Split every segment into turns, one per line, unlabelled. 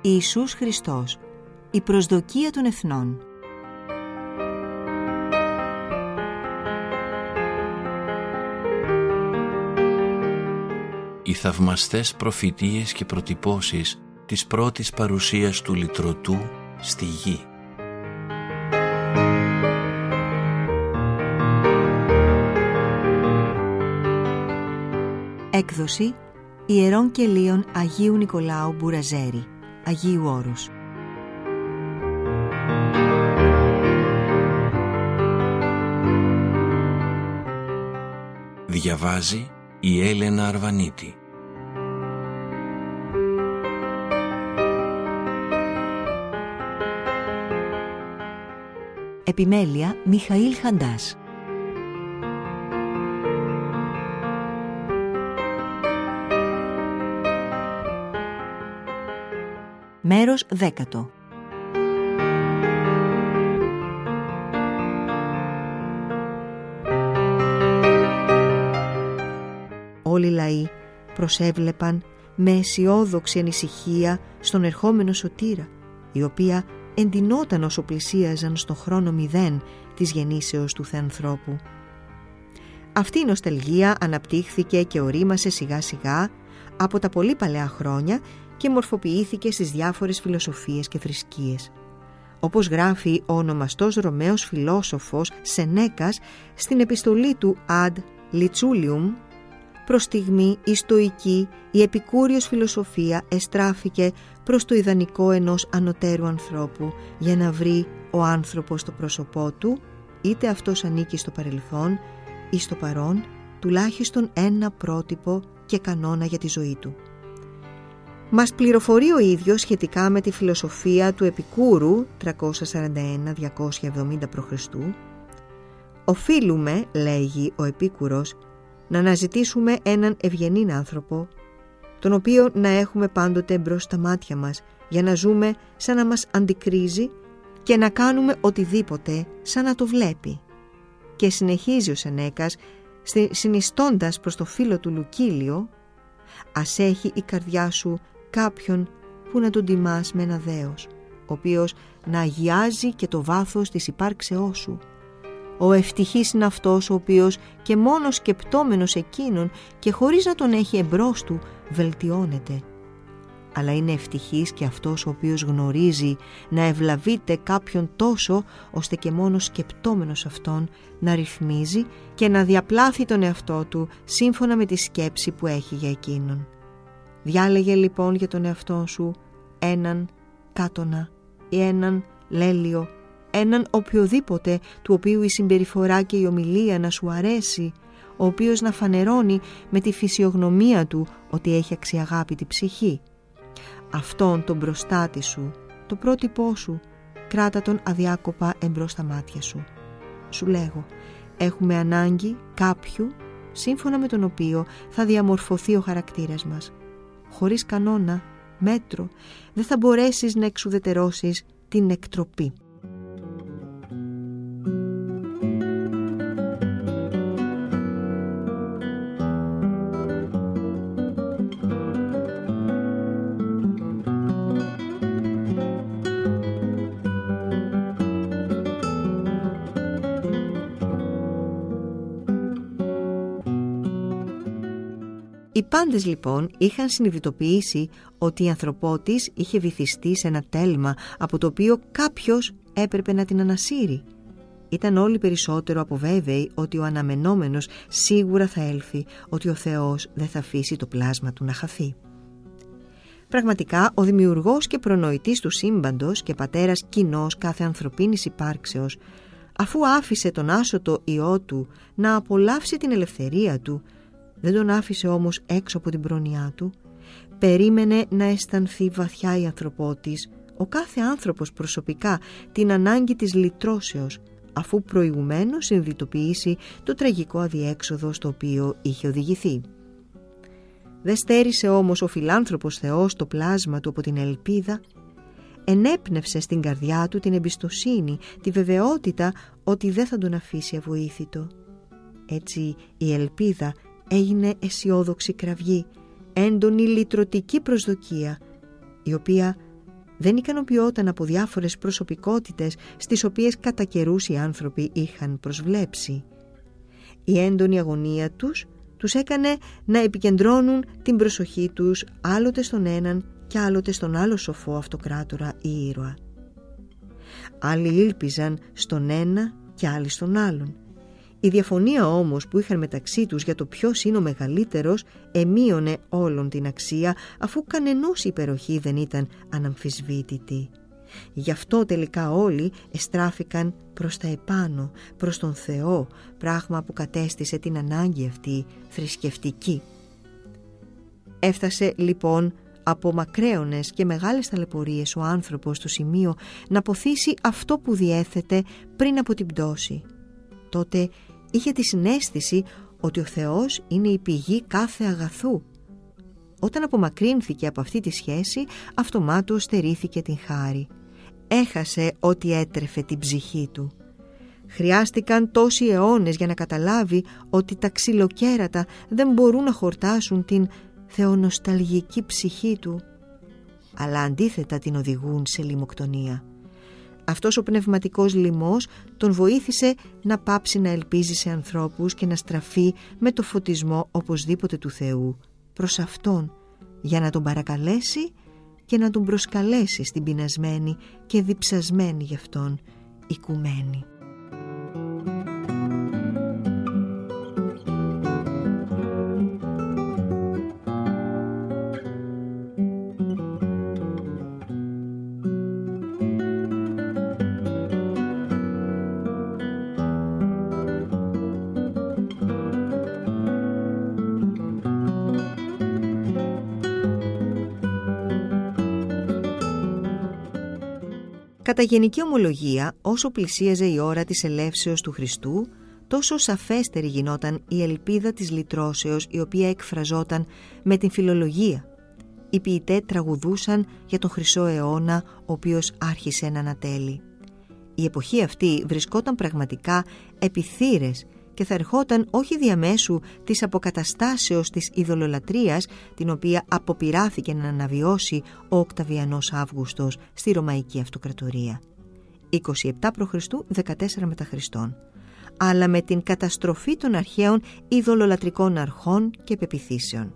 Ιησούς Χριστός, η προσδοκία των εθνών.
Οι θαυμαστές προφητείες και προτυπώσεις της πρώτης παρουσίας του λυτρωτού στη γη.
Έκδοση Ιερών Κελίων Αγίου Νικολάου Μπουραζέρη, Αγίου Όρους.
Διαβάζει η Έλενα Αρβανίτη.
Επιμέλεια Μιχαήλ Χαντάς. Μέρος 10. Όλοι οι λαοί προσέβλεπαν με αισιόδοξη ανησυχία στον ερχόμενο σωτήρα, η οποία εντυνόταν όσο πλησίαζαν στον χρόνο 0 της γεννήσεως του Θεανθρώπου. Αυτή η νοσταλγία αναπτύχθηκε και ορίμασε σιγά σιγά από τα πολύ παλαιά χρόνια και μορφοποιήθηκε στις διάφορες φιλοσοφίες και θρησκείες. Όπως γράφει ο ονομαστός Ρωμαίος φιλόσοφος Σενέκας στην επιστολή του Ad Liculium, προς στιγμή η στοική, η επικούριος φιλοσοφία εστράφηκε προς το ιδανικό ενός ανωτέρου ανθρώπου για να βρει ο άνθρωπος το πρόσωπό του, είτε αυτός ανήκει στο παρελθόν ή στο παρόν, τουλάχιστον ένα πρότυπο και κανόνα για τη ζωή του. Μας πληροφορεί ο ίδιος σχετικά με τη φιλοσοφία του Επικούρου 341-270 π.Χ. «Οφείλουμε», λέγει ο Επίκουρος, «να αναζητήσουμε έναν ευγενήν άνθρωπο, τον οποίο να έχουμε πάντοτε μπρος στα μάτια μας, για να ζούμε σαν να μας αντικρίζει και να κάνουμε οτιδήποτε σαν να το βλέπει». Και συνεχίζει ο Σενέκας συνιστώντας προς το φίλο του Λουκίλιο, «Ας έχει η καρδιά σου κάποιον που να τον τιμάς με ένα δέος, ο οποίος να αγιάζει και το βάθος της υπάρξεώς σου. Ο ευτυχής είναι αυτός ο οποίος και μόνο σκεπτόμενος εκείνον και χωρίς να τον έχει εμπρός του βελτιώνεται. Αλλά είναι ευτυχής και αυτός ο οποίος γνωρίζει να ευλαβείται κάποιον τόσο ώστε και μόνο σκεπτόμενος αυτόν να ρυθμίζει και να διαπλάθει τον εαυτό του σύμφωνα με τη σκέψη που έχει για εκείνον. Διάλεγε λοιπόν για τον εαυτό σου έναν Κάτωνα ή έναν Λέλιο, έναν οποιοδήποτε του οποίου η συμπεριφορά και η ομιλία να σου αρέσει, ο οποίος να φανερώνει με τη φυσιογνωμία του ότι έχει αξιαγάπητη ψυχή. Αυτόν τον μπροστάτη σου, το πρότυπό σου, κράτα τον αδιάκοπα εμπρός στα μάτια σου. Σου λέγω, έχουμε ανάγκη κάποιου σύμφωνα με τον οποίο θα διαμορφωθεί ο χαρακτήρας μας. Χωρίς κανόνα, μέτρο, δεν θα μπορέσεις να εξουδετερώσεις την εκτροπή. Οι πάντες λοιπόν είχαν συνειδητοποιήσει ότι η ανθρωπότης είχε βυθιστεί σε ένα τέλμα από το οποίο κάποιος έπρεπε να την ανασύρει. Ήταν όλοι περισσότερο από βέβαιοι ότι ο αναμενόμενος σίγουρα θα έλθει, ότι ο Θεός δεν θα αφήσει το πλάσμα του να χαθεί. Πραγματικά ο δημιουργός και προνοητής του σύμπαντος και πατέρας κοινός κάθε ανθρωπίνης υπάρξεως, αφού άφησε τον άσωτο Υιό του να απολαύσει την ελευθερία του, δεν τον άφησε όμως έξω από την πρόνοιά του, περίμενε να αισθανθεί βαθιά η ανθρωπότης, ο κάθε άνθρωπος προσωπικά, την ανάγκη της λυτρώσεως, αφού προηγουμένως συνειδητοποιήσει το τραγικό αδιέξοδο στο οποίο είχε οδηγηθεί. Δεν στέρισε όμως ο φιλάνθρωπος Θεός το πλάσμα του από την ελπίδα, ενέπνευσε στην καρδιά του την εμπιστοσύνη, τη βεβαιότητα ότι δεν θα τον αφήσει αβοήθητο. Έτσι η ελπίδα έγινε αισιόδοξη κραυγή, έντονη λυτρωτική προσδοκία, η οποία δεν ικανοποιόταν από διάφορες προσωπικότητες στις οποίες κατά καιρούς οι άνθρωποι είχαν προσβλέψει. Η έντονη αγωνία τους έκανε να επικεντρώνουν την προσοχή τους άλλοτε στον έναν και άλλοτε στον άλλο σοφό αυτοκράτορα ή ήρωα. Άλλοι ήλπιζαν στον ένα και άλλοι στον άλλον. Η διαφωνία όμως που είχαν μεταξύ τους για το ποιος είναι ο μεγαλύτερος εμείωνε όλον την αξία, αφού κανενός υπεροχή δεν ήταν αναμφισβήτητη. Γι' αυτό τελικά όλοι εστράφηκαν προς τα επάνω, προς τον Θεό, πράγμα που κατέστησε την ανάγκη αυτή θρησκευτική. Έφτασε λοιπόν από μακραίωνες και μεγάλες ταλαιπωρίες ο άνθρωπος στο σημείο να ποθήσει αυτό που διέθετε πριν από την πτώση. Τότε είχε τη συναίσθηση ότι ο Θεός είναι η πηγή κάθε αγαθού. Όταν απομακρύνθηκε από αυτή τη σχέση, αυτομάτως στερήθηκε την χάρη. Έχασε ό,τι έτρεφε την ψυχή του. Χρειάστηκαν τόσοι αιώνες για να καταλάβει ότι τα ξυλοκέρατα δεν μπορούν να χορτάσουν την θεονοσταλγική ψυχή του, αλλά αντίθετα την οδηγούν σε λιμοκτονία. Αυτός ο πνευματικός λοιμός τον βοήθησε να πάψει να ελπίζει σε ανθρώπους και να στραφεί με το φωτισμό οπωσδήποτε του Θεού προς Αυτόν, για να τον παρακαλέσει και να τον προσκαλέσει στην πεινασμένη και διψασμένη γι' Αυτόν οικουμένη. Κατά γενική ομολογία, όσο πλησίαζε η ώρα της ελεύσεως του Χριστού, τόσο σαφέστερη γινόταν η ελπίδα της λυτρώσεως, η οποία εκφραζόταν με την φιλολογία. Οι ποιητές τραγουδούσαν για τον χρυσό αιώνα, ο οποίος άρχισε να ανατέλει. Η εποχή αυτή βρισκόταν πραγματικά επί θύρες και θα ερχόταν όχι διαμέσου της αποκαταστάσεως της ειδωλολατρίας, την οποία αποπειράθηκε να αναβιώσει ο Οκταβιανός Αύγουστος στη Ρωμαϊκή Αυτοκρατορία. 27 π.Χ. 14 μετά Χριστόν, αλλά με την καταστροφή των αρχαίων ειδωλολατρικών αρχών και πεποιθήσεων.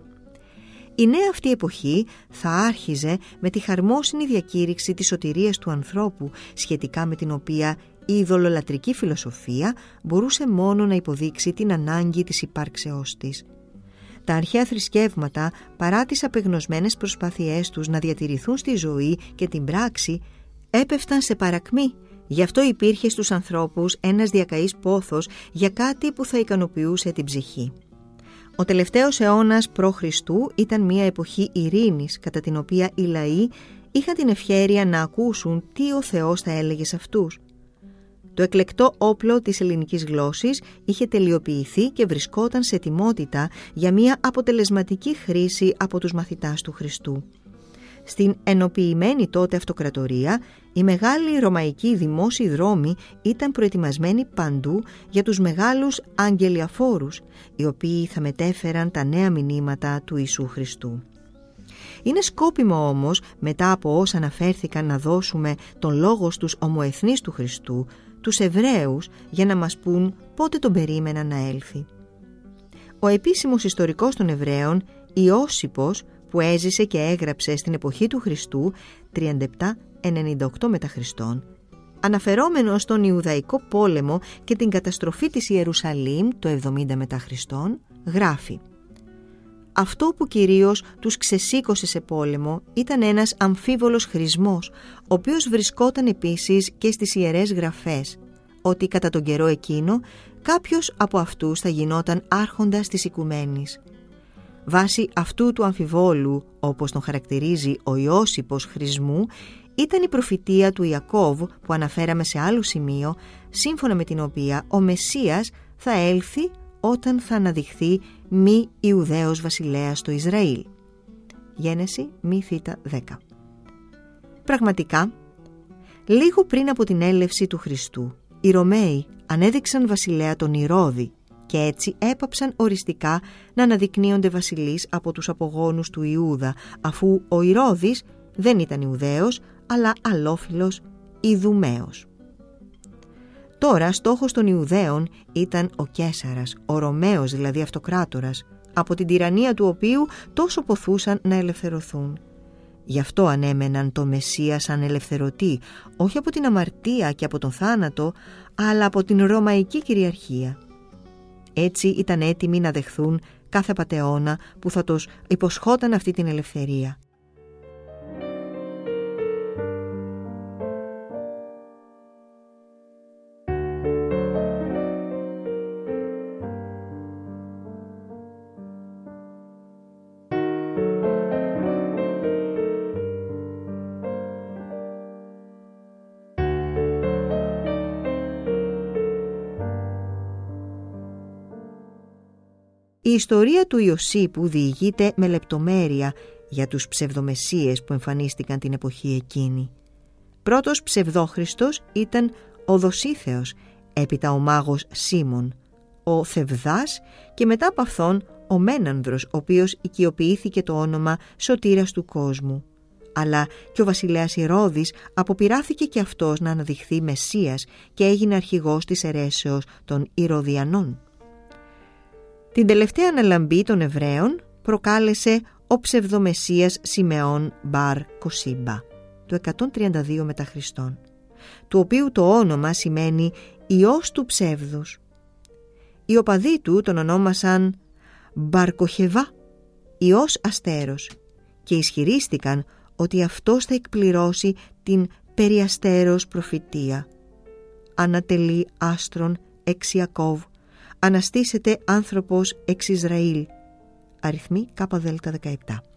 Η νέα αυτή εποχή θα άρχιζε με τη χαρμόσυνη διακήρυξη της σωτηρίας του ανθρώπου, σχετικά με την οποία η ειδωλολατρική φιλοσοφία μπορούσε μόνο να υποδείξει την ανάγκη της υπάρξεώς της. Τα αρχαία θρησκεύματα, παρά τις απεγνωσμένες προσπάθειές τους να διατηρηθούν στη ζωή και την πράξη, έπεφταν σε παρακμή. Γι' αυτό υπήρχε στους ανθρώπους ένας διακαής πόθος για κάτι που θα ικανοποιούσε την ψυχή. Ο τελευταίος αιώνας π.Χ. ήταν μια εποχή ειρήνης, κατά την οποία οι λαοί είχαν την ευχέρεια να ακούσουν τι ο Θεός θα έλεγε σε αυτούς. Το εκλεκτό όπλο της ελληνικής γλώσσης είχε τελειοποιηθεί και βρισκόταν σε ετοιμότητα για μια αποτελεσματική χρήση από τους μαθητάς του Χριστού. Στην ενοποιημένη τότε αυτοκρατορία, οι μεγάλοι ρωμαϊκοί δημόσιοι δρόμοι ήταν προετοιμασμένοι παντού για τους μεγάλους αγγελιαφόρους, οι οποίοι θα μετέφεραν τα νέα μηνύματα του Ιησού Χριστού. Είναι σκόπιμο όμως, μετά από όσα αναφέρθηκαν, να δώσουμε τον λόγο στους ομοεθνείς του Χριστού, τους Εβραίους, για να μας πούν πότε τον περίμεναν να έλθει. Ο επίσημος ιστορικός των Εβραίων, Ιώσιπος, που έζησε και έγραψε στην εποχή του Χριστού 37-98 μετά Χριστόν, αναφερόμενος στον Ιουδαϊκό πόλεμο και την καταστροφή της Ιερουσαλήμ το 70 μετά Χριστόν, γράφει: «Αυτό που κυρίως τους ξεσήκωσε σε πόλεμο ήταν ένας αμφίβολος χρησμός, ο οποίος βρισκόταν επίσης και στις Ιερές Γραφές, ότι κατά τον καιρό εκείνο κάποιος από αυτούς θα γινόταν άρχοντας της οικουμένης. Βάσει αυτού του αμφιβόλου, όπως τον χαρακτηρίζει ο Ιώσιπος χρησμού, ήταν η προφητεία του Ιακώβ που αναφέραμε σε άλλο σημείο, σύμφωνα με την οποία ο Μεσσίας θα έλθει όταν θα αναδειχθεί μη Ιουδαίος βασιλέας στο Ισραήλ. Γένεση μη θήτα 10. Πραγματικά, λίγο πριν από την έλευση του Χριστού, οι Ρωμαίοι ανέδειξαν βασιλέα τον Ηρώδη και έτσι έπαψαν οριστικά να αναδεικνύονται βασιλείς από τους απογόνους του Ιούδα, αφού ο Ηρώδης δεν ήταν Ιουδαίος, αλλά αλλόφιλος Ιδουμαίος. Τώρα στόχος των Ιουδαίων ήταν ο Καίσαρας, ο Ρωμαίος δηλαδή αυτοκράτορας, από την τυραννία του οποίου τόσο ποθούσαν να ελευθερωθούν. Γι' αυτό ανέμεναν το Μεσσία σαν ελευθερωτή, όχι από την αμαρτία και από τον θάνατο, αλλά από την Ρωμαϊκή κυριαρχία. Έτσι ήταν έτοιμοι να δεχθούν κάθε πατεώνα που θα τους υποσχόταν αυτή την ελευθερία. Η ιστορία του Ιωσήπου διηγείται με λεπτομέρεια για τους ψευδομεσσίες που εμφανίστηκαν την εποχή εκείνη. Πρώτος ψευδόχριστος ήταν ο Δοσίθεος, έπειτα ο μάγος Σίμων, ο Θευδάς και μετά από αυτόν ο Μένανδρος, ο οποίος οικειοποιήθηκε το όνομα σωτήρας του κόσμου. Αλλά και ο βασιλέας Ηρώδης αποπειράθηκε και αυτός να αναδειχθεί Μεσσίας και έγινε αρχηγός της αιρέσεως των Ηρωδιανών. Την τελευταία αναλαμπή των Εβραίων προκάλεσε ο ψευδομεσσίας Σιμεών Μπαρ Κοσίμπα, το 132 μετά Χριστόν, του οποίου το όνομα σημαίνει «Υιός του ψεύδους». Οι οπαδοί του τον ονόμασαν Μπαρκοχεβά, Υιός Αστέρος, και ισχυρίστηκαν ότι αυτός θα εκπληρώσει την περιαστέρως προφητεία. Ανατελεί άστρον εξ Ιακώβ, αναστήσεται άνθρωπος εξ Ισραήλ. Αριθμοί ΚΔ 17.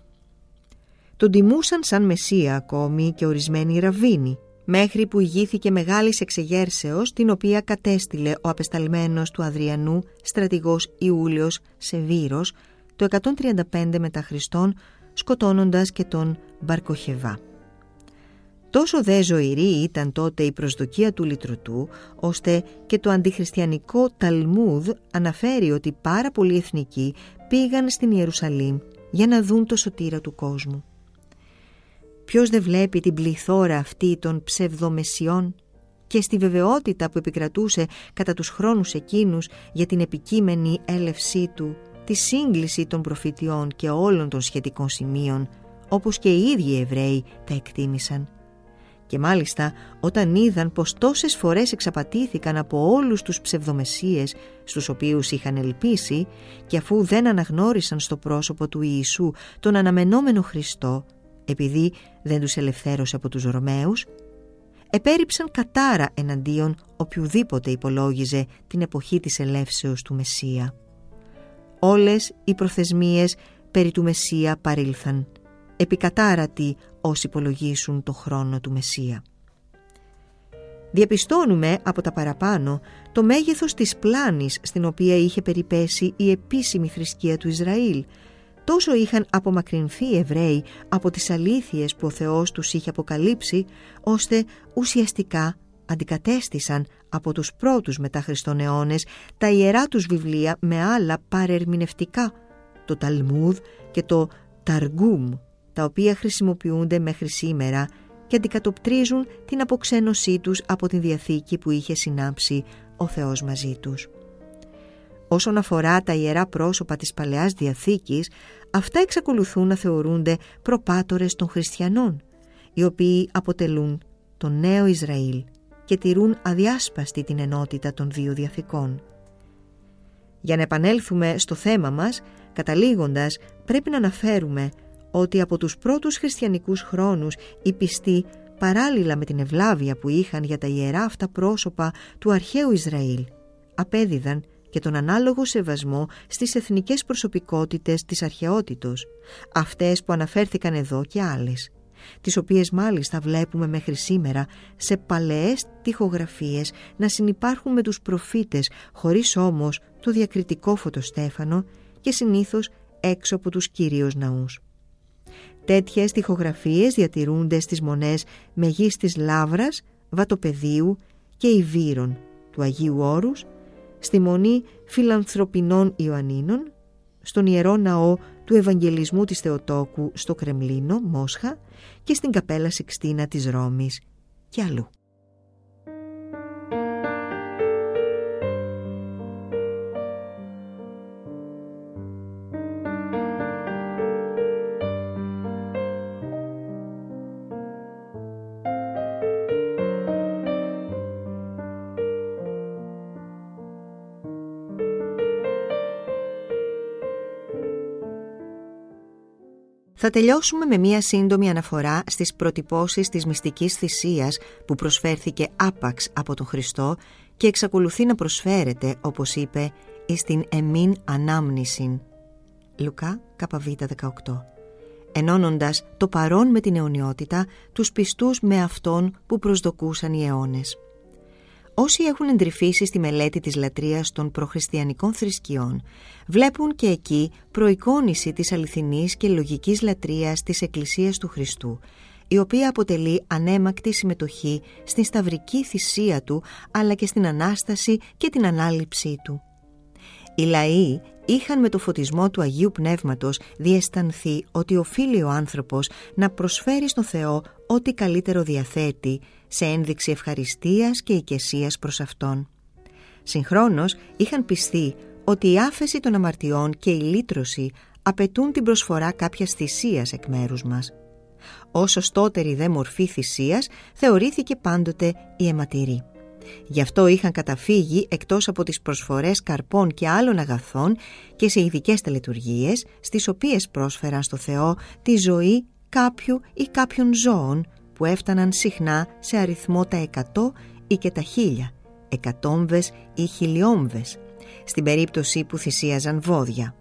Τον τιμούσαν σαν Μεσσία ακόμη και ορισμένοι ραββίνοι, μέχρι που ηγήθηκε μεγάλης εξεγέρσεως, την οποία κατέστειλε ο απεσταλμένος του Αδριανού στρατηγός Ιούλιος Σεβύρος το 135 μετά Χριστόν, σκοτώνοντας και τον Μπαρκοχεβά. Τόσο δε ζωηρή ήταν τότε η προσδοκία του λυτρωτού, ώστε και το αντιχριστιανικό Ταλμούδ αναφέρει ότι πάρα πολλοί εθνικοί πήγαν στην Ιερουσαλήμ για να δουν το σωτήρα του κόσμου. Ποιος δεν βλέπει την πληθώρα αυτή των ψευδομεσσιών και στη βεβαιότητα που επικρατούσε κατά τους χρόνους εκείνους για την επικείμενη έλευσή του, τη σύγκληση των προφητιών και όλων των σχετικών σημείων, όπως και οι ίδιοι Εβραίοι τα εκτίμησαν. Και μάλιστα όταν είδαν πως τόσες φορές εξαπατήθηκαν από όλους τους ψευδομεσσίες στους οποίους είχαν ελπίσει, και αφού δεν αναγνώρισαν στο πρόσωπο του Ιησού τον αναμενόμενο Χριστό, επειδή δεν τους ελευθέρωσε από τους Ρωμαίους, επέριψαν κατάρα εναντίον οποιουδήποτε υπολόγιζε την εποχή της ελεύσεως του Μεσσία. Όλες οι προθεσμίες περί του Μεσσία παρήλθαν, επικατάρατοι όσοι υπολογίσουν το χρόνο του Μεσσία. Διαπιστώνουμε από τα παραπάνω το μέγεθος της πλάνης στην οποία είχε περιπέσει η επίσημη θρησκεία του Ισραήλ. Τόσο είχαν απομακρυνθεί οι Εβραίοι από τις αλήθειες που ο Θεός τους είχε αποκαλύψει, ώστε ουσιαστικά αντικατέστησαν από τους πρώτους μετά Χριστόν αιώνες τα ιερά τους βιβλία με άλλα παρερμηνευτικά, το Ταλμούδ και το Ταργούμ, τα οποία χρησιμοποιούνται μέχρι σήμερα και αντικατοπτρίζουν την αποξένωσή τους από την Διαθήκη που είχε συνάψει ο Θεός μαζί τους. Όσον αφορά τα ιερά πρόσωπα της Παλαιάς Διαθήκης, αυτά εξακολουθούν να θεωρούνται προπάτορες των χριστιανών, οι οποίοι αποτελούν το νέο Ισραήλ και τηρούν αδιάσπαστη την ενότητα των δύο Διαθηκών. Για να επανέλθουμε στο θέμα μας, καταλήγοντας, πρέπει να αναφέρουμε ότι από τους πρώτους χριστιανικούς χρόνους οι πιστοί, παράλληλα με την ευλάβεια που είχαν για τα ιερά αυτά πρόσωπα του αρχαίου Ισραήλ, απέδιδαν και τον ανάλογο σεβασμό στις εθνικές προσωπικότητες της αρχαιότητος, αυτές που αναφέρθηκαν εδώ και άλλες, τις οποίες μάλιστα βλέπουμε μέχρι σήμερα σε παλαιές τοιχογραφίες να συνυπάρχουν με τους προφήτες, χωρίς όμως το διακριτικό φωτοστέφανο και συνήθως έξω από τους κυρίως ναούς. Τέτοιες τοιχογραφίες διατηρούνται στις μονές Μεγίστης Λαύρας, Βατοπεδίου και Ιβύρων, του Αγίου Όρους, στη Μονή Φιλανθρωπινών Ιωαννίνων, στον Ιερό Ναό του Ευαγγελισμού της Θεοτόκου στο Κρεμλίνο, Μόσχα, και στην Καπέλα Σικστίνα της Ρώμης και αλλού. Θα τελειώσουμε με μία σύντομη αναφορά στις προτυπώσεις της μυστικής θυσίας που προσφέρθηκε άπαξ από τον Χριστό και εξακολουθεί να προσφέρεται, όπως είπε, εις την εμήν ανάμνησιν. Λουκά ΚΒ 18. Ενώνοντας το παρόν με την αιωνιότητα, τους πιστούς με αυτόν που προσδοκούσαν οι αιώνες. Όσοι έχουν εντρυφήσει στη μελέτη της λατρείας των προχριστιανικών θρησκειών, βλέπουν και εκεί προεικόνηση της αληθινής και λογικής λατρείας της Εκκλησίας του Χριστού, η οποία αποτελεί ανέμακτη συμμετοχή στην σταυρική θυσία του, αλλά και στην Ανάσταση και την ανάληψή του. Οι λαοί είχαν με το φωτισμό του Αγίου Πνεύματος διαισθανθεί ότι οφείλει ο άνθρωπος να προσφέρει στον Θεό ό,τι καλύτερο διαθέτει, σε ένδειξη ευχαριστίας και οικεσίας προς Αυτόν. Συγχρόνως είχαν πιστεί ότι η άφεση των αμαρτιών και η λύτρωση απαιτούν την προσφορά κάποιας θυσίας εκ μέρους μας. Ως σωστότερη δε μορφή θυσίας θεωρήθηκε πάντοτε η αιματηρή. Γι' αυτό είχαν καταφύγει εκτός από τις προσφορές καρπών και άλλων αγαθών και σε ειδικές τελετουργίες, στις οποίες πρόσφεραν στο Θεό τη ζωή κάποιου ή κάποιων ζώων που έφταναν συχνά σε αριθμό τα 100 ή και τα 1000, εκατόμβες ή χιλιόμβες, στην περίπτωση που θυσίαζαν βόδια.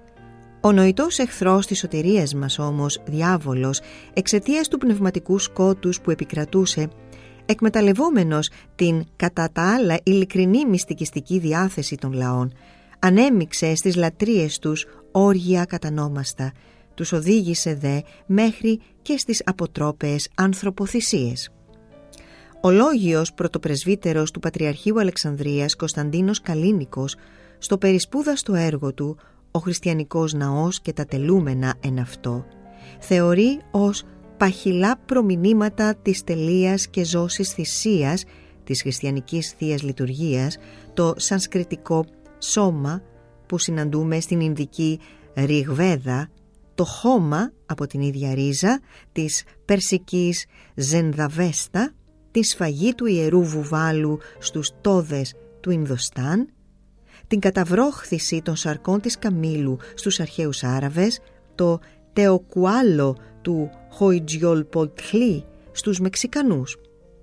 Ο νοητός εχθρός της σωτηρίας μας όμως, διάβολος, εξαιτίας του πνευματικού σκότους που επικρατούσε, εκμεταλλευόμενος την κατά τα άλλα ειλικρινή μυστικιστική διάθεση των λαών, ανέμειξε στις λατρείες τους όργια κατανόμαστα, τους οδήγησε δε μέχρι και στις αποτρόπαιες ανθρωποθυσίες. Ο λόγιος πρωτοπρεσβύτερος του Πατριαρχείου Αλεξανδρίας, Κωνσταντίνος Καλίνικος, στο περισπούδαστο έργο του «Ο χριστιανικός ναός και τα τελούμενα εν αυτό», θεωρεί ως παχυλά προμηνύματα της τελείας και ζώσης θυσίας της χριστιανικής θείας λειτουργίας το σανσκριτικό σώμα που συναντούμε στην Ινδική Ριγβέδα, το χώμα από την ίδια ρίζα της περσικής Ζενδαβέστα, τη σφαγή του ιερού βουβάλου στους τόδες του Ινδοστάν, την καταβρόχθηση των σαρκών της καμήλου στους αρχαίους Άραβες, το τεοκουάλο του Χοιτζιολποτλή στους Μεξικανούς.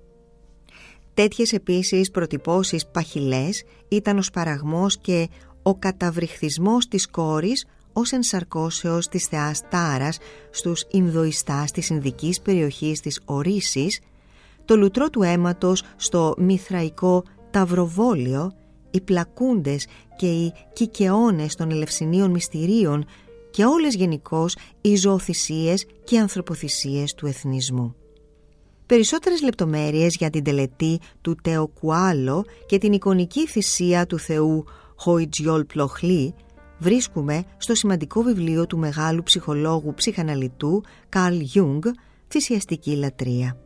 Τέτοιες επίσης προτυπώσεις παχυλές ήταν ο σπαραγμός και ο καταβριχθισμός της κόρης ως ενσαρκώσεως της θεάς Τάρας στους Ινδοιστάς της Ινδικής περιοχής της Ορίσης, το λουτρό του αίματος στο μηθραϊκό Ταυροβόλιο, οι πλακούντες και οι κικαιώνες των ελευσινίων μυστηρίων και όλες γενικώς οι ζωοθυσίες και ανθρωποθυσίες του εθνισμού. Περισσότερες λεπτομέρειες για την τελετή του Τεοκουάλο και την εικονική θυσία του θεού Χοιτζιολπλοχλή βρίσκουμε στο σημαντικό βιβλίο του μεγάλου ψυχολόγου ψυχαναλυτού Καρλ Γιούγκ, «Θυσιαστική λατρεία».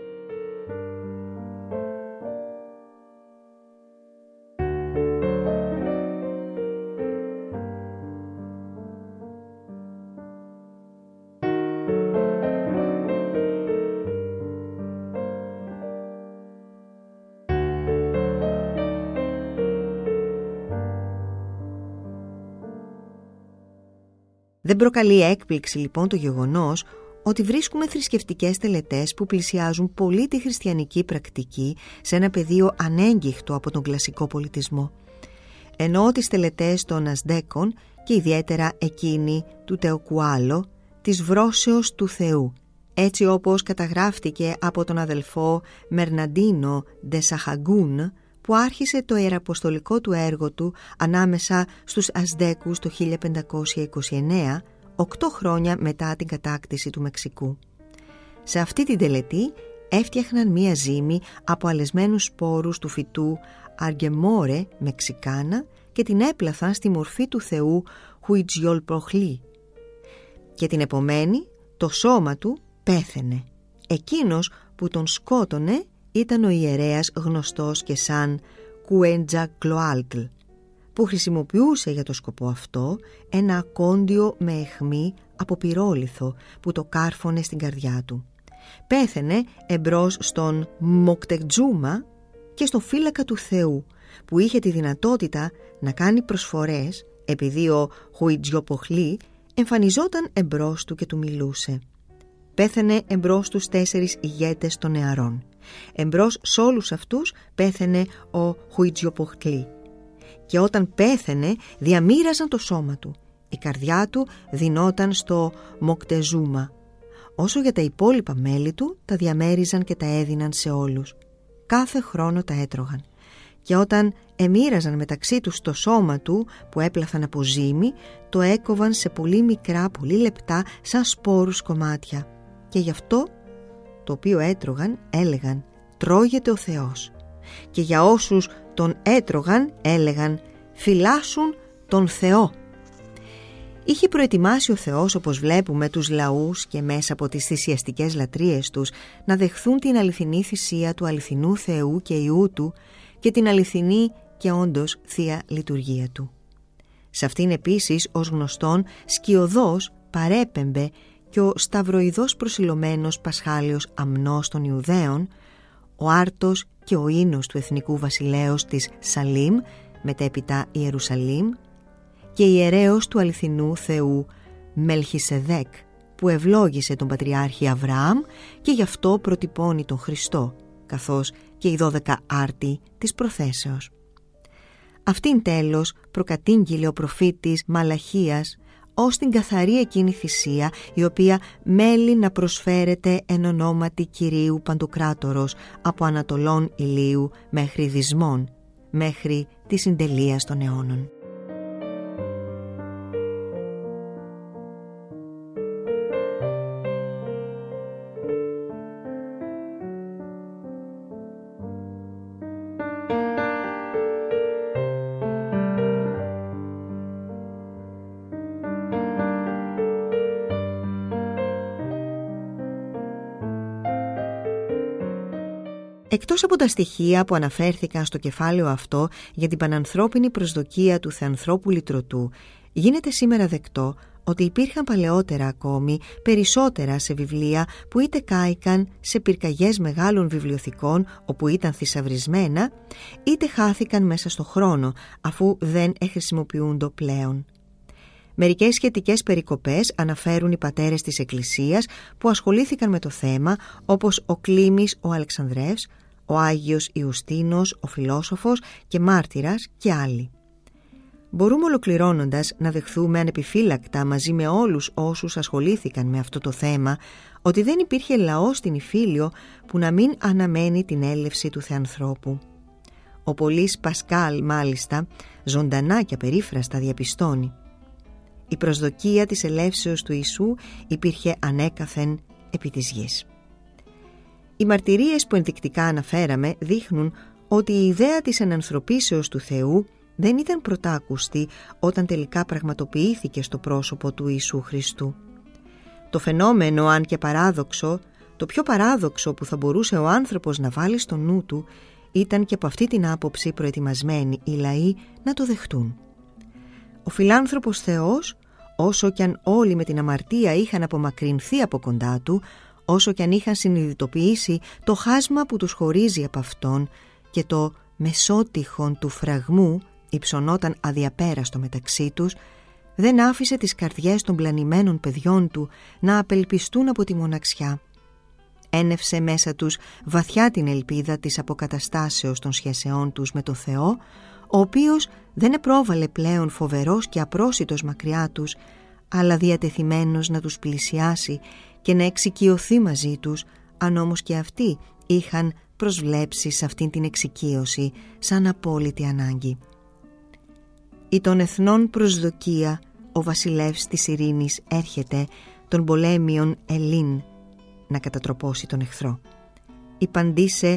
Δεν προκαλεί έκπληξη λοιπόν το γεγονός ότι βρίσκουμε θρησκευτικές τελετές που πλησιάζουν πολύ τη χριστιανική πρακτική σε ένα πεδίο ανέγγιχτο από τον κλασικό πολιτισμό. Εννοώ τις τελετές των Αζτέκων και ιδιαίτερα εκείνη του Τεοκουάλο, της βρώσεως του Θεού, έτσι όπως καταγράφτηκε από τον αδελφό Μερναντίνο ντε Σαχαγκούν, που άρχισε το ιεραποστολικό του έργο του ανάμεσα στους Αζτέκους το 1529, 8 χρόνια μετά την κατάκτηση του Μεξικού. Σε αυτή την τελετή έφτιαχναν μία ζύμη από αλεσμένους σπόρους του φυτού Αργεμόρε μεξικάνα και την έπλαθαν στη μορφή του θεού Χουιτζιολποχλή. Και την επομένη το σώμα του πέθαινε. Εκείνος που τον σκότωνε ήταν ο ιερέας γνωστός και σαν Κουέντζακλοάλκλ, που χρησιμοποιούσε για το σκοπό αυτό ένα ακόντιο με αιχμή από πυρόλιθο που το κάρφωνε στην καρδιά του. Πέθαινε εμπρός στον Μοκτεκτζούμα και στον φύλακα του Θεού, που είχε τη δυνατότητα να κάνει προσφορές επειδή ο Χουιτζιοποχλή εμφανιζόταν εμπρός του και του μιλούσε. Πέθαινε εμπρός τους 4 ηγέτες των νεαρών. Εμπρός σ' όλους αυτούς πέθαινε ο Χουιτζιοποχλή. Και όταν πέθαινε διαμοίραζαν το σώμα του. Η καρδιά του δινόταν στο Μοκτεζούμα. Όσο για τα υπόλοιπα μέλη του, τα διαμέριζαν και τα έδιναν σε όλους. Κάθε χρόνο τα έτρωγαν. Και όταν εμοίραζαν μεταξύ τους το σώμα του που έπλαθαν από ζύμη, το έκοβαν σε πολύ μικρά, πολύ λεπτά, σαν σπόρους κομμάτια. Και γι' αυτό το οποίο έτρωγαν έλεγαν «Τρώγεται ο Θεός». Και για όσους τον έτρωγαν έλεγαν «Φυλάσσουν τον Θεό». Είχε προετοιμάσει ο Θεός, όπως βλέπουμε, τους λαούς και μέσα από τις θυσιαστικές λατρείες τους να δεχθούν την αληθινή θυσία του αληθινού Θεού και Υιού του και την αληθινή και όντως θεία λειτουργία του. Σε αυτήν επίσης, ως γνωστόν, σκιωδώς παρέπεμπε και ο σταυροειδώς προσιλωμένος Πασχάλιος αμνός των Ιουδαίων, ο άρτος και ο ίνος του εθνικού βασιλέως της Σαλήμ, μετέπειτα Ιερουσαλήμ, και ιερέως του αληθινού Θεού Μελχισεδέκ, που ευλόγησε τον Πατριάρχη Αβραάμ και γι' αυτό προτυπώνει τον Χριστό, καθώς και οι 12 άρτοι της προθέσεως. Αυτήν τέλος προκατήγγειλε ο προφήτης Μαλαχίας ως την καθαρή εκείνη θυσία, η οποία μέλει να προσφέρεται εν ονόματι Κυρίου Παντοκράτορος από Ανατολών ηλίου μέχρι δυσμών, μέχρι τη συντελεία των αιώνων. Εκτός από τα στοιχεία που αναφέρθηκαν στο κεφάλαιο αυτό για την πανανθρώπινη προσδοκία του θεανθρώπου λυτρωτού, γίνεται σήμερα δεκτό ότι υπήρχαν παλαιότερα ακόμη περισσότερα σε βιβλία που είτε κάηκαν σε πυρκαγιές μεγάλων βιβλιοθηκών όπου ήταν θησαυρισμένα, είτε χάθηκαν μέσα στο χρόνο αφού δεν χρησιμοποιούνται πλέον. Μερικές σχετικές περικοπές αναφέρουν οι πατέρες της Εκκλησίας που ασχολήθηκαν με το θέμα, όπως ο Κλήμης ο Αλεξανδρεύς, ο Άγιος Ιουστίνος, ο φιλόσοφος και μάρτυρας και άλλοι. Μπορούμε ολοκληρώνοντας να δεχθούμε ανεπιφύλακτα μαζί με όλους όσους ασχολήθηκαν με αυτό το θέμα ότι δεν υπήρχε λαός στην Ιφίλιο που να μην αναμένει την έλευση του θεανθρώπου. Ο Πολύς Πασκάλ μάλιστα ζωντανά και απερίφραστα διαπιστώνει: η προσδοκία της ελεύσεως του Ιησού υπήρχε ανέκαθεν επί της γης. Οι μαρτυρίες που ενδεικτικά αναφέραμε δείχνουν ότι η ιδέα της ενανθρωπίσεως του Θεού δεν ήταν πρωτάκουστη όταν τελικά πραγματοποιήθηκε στο πρόσωπο του Ιησού Χριστού. Το φαινόμενο, αν και παράδοξο, το πιο παράδοξο που θα μπορούσε ο άνθρωπος να βάλει στο νου του, ήταν και από αυτή την άποψη προετοιμασμένοι οι λαοί να το δεχτούν. Ο φιλάνθρωπος Θεός, όσο κι αν όλοι με την αμαρτία είχαν απομακρυνθεί από κοντά του, όσο κι αν είχαν συνειδητοποιήσει το χάσμα που τους χωρίζει από Αυτόν και το μεσότυχον του φραγμού υψωνόταν αδιαπέραστο μεταξύ τους, δεν άφησε τις καρδιές των πλανημένων παιδιών του να απελπιστούν από τη μοναξιά. Ένευσε μέσα τους βαθιά την ελπίδα της αποκαταστάσεως των σχέσεών τους με το Θεό, ο οποίος δεν επρόβαλε πλέον φοβερός και απρόσιτος μακριά τους, αλλά διατεθειμένος να τους πλησιάσει και να εξοικειωθεί μαζί τους, αν όμως και αυτοί είχαν προσβλέψει σε αυτήν την εξοικείωση σαν απόλυτη ανάγκη. Η των εθνών προσδοκία, ο βασιλεύς της ειρήνης έρχεται των πολέμιων Ελλήν να κατατροπώσει τον εχθρό. Υπαντήσε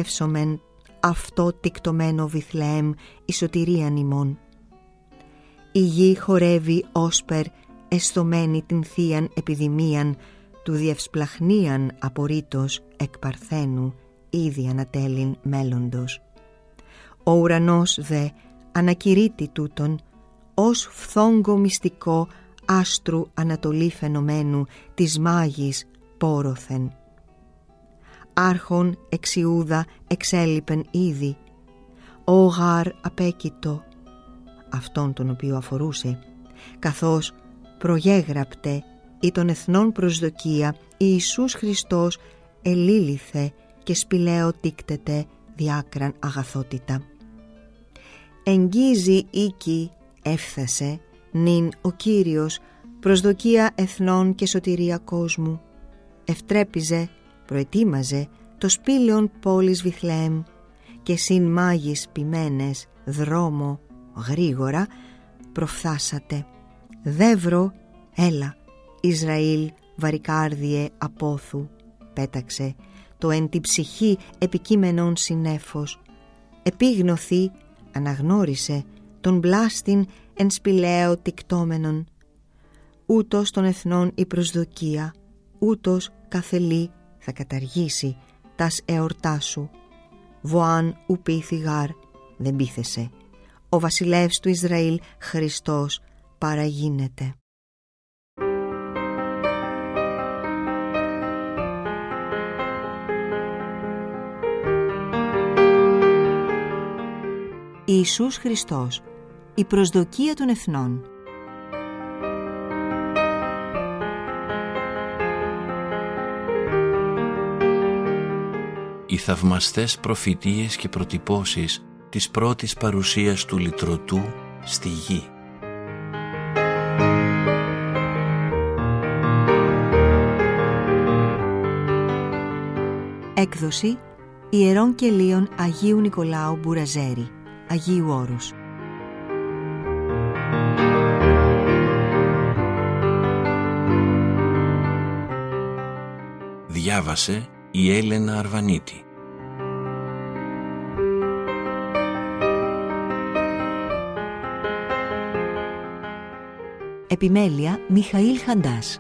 σπεύσομεν αυτό τικτωμένο Βιθλεέμ η σωτηρίαν ημών. Η γη χορεύει όσπερ εσθωμένη την θείαν επιδημίαν του διευσπλαχνίαν απορρίτως εκ παρθένου ήδη ανατέλειν μέλλοντος. Ο ουρανός δε ανακηρύττει τούτον ως φθόγκο μυστικό άστρου ανατολή φαινομένου της μάγης πόρωθεν. Άρχον εξιούδα εξέλιπεν ήδη, ο γάρ απέκητο, αυτόν τον οποίο αφορούσε, καθώς προγέγραπτε ή των εθνών προσδοκία Ιησούς Χριστός ελήλυθε και σπηλαίο τίκτεται διάκραν αγαθότητα. Εγγίζει οίκη έφθασε νυν ο Κύριος προσδοκία εθνών και σωτηρία κόσμου. Ευτρέπιζε, προετοίμαζε το σπήλαιον πόλης Βιθλεέμ και συν μάγεις ποιμένες δρόμο γρήγορα προφθάσατε. Δεύρο, έλα, Ισραήλ βαρικάρδιε απόθου, πέταξε το εν τη ψυχή επικείμενον συνέφος. Επίγνωθη, αναγνώρισε τον μπλάστην εν σπηλαίο τικτόμενον. Ούτως των εθνών η προσδοκία, ούτως καθελή θα καταργήσει τας εορτά σου. Βοάν ου πείθη γάρ, δεν πείθεσαι. Ο βασιλεύς του Ισραήλ Χριστός παραγίνεται. Ιησούς Χριστός, η προσδοκία των εθνών.
Οι θαυμαστές προφητείες και προτυπώσεις της πρώτης παρουσίας του λυτρωτού στη γη.
Έκδοση Ιερών Κελίων Αγίου Νικολάου Μπουραζέρη, Αγίου Όρους.
Διάβασε η Έλενα Αρβανίτη.
Επιμέλεια Μιχαήλ Χαντάς.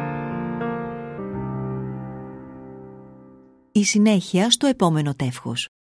Η συνέχεια στο επόμενο τεύχος.